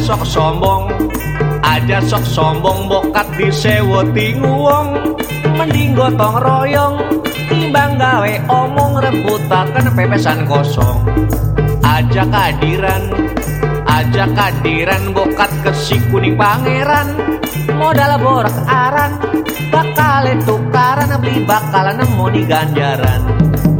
sok sombong, aja sok sombong bokat disewoti nguwong. Mending gotong royong timbang gawe omong rebutaken pepesan kosong. Ajak kadiran bokat ke si kuning pangeran. Modal borak aran bakal tukaran beli bakalan nemu di ganjaran.